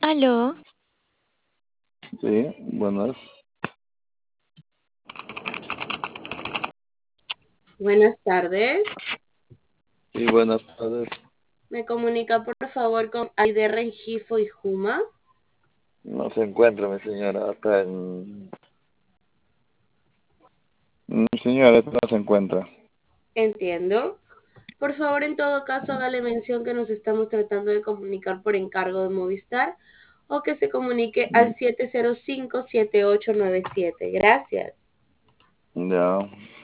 Aló, Sí, buenas. Buenas tardes. Sí, buenas tardes. ¿Me comunica por favor con Aide Rengifo y Juma? No se encuentra mi señora acá en... Mi señora no se encuentra. Entiendo. Por favor, en todo caso, hágale mención que nos estamos tratando de comunicar por encargo de Movistar o que se comunique al 705-7897. Gracias. Ya.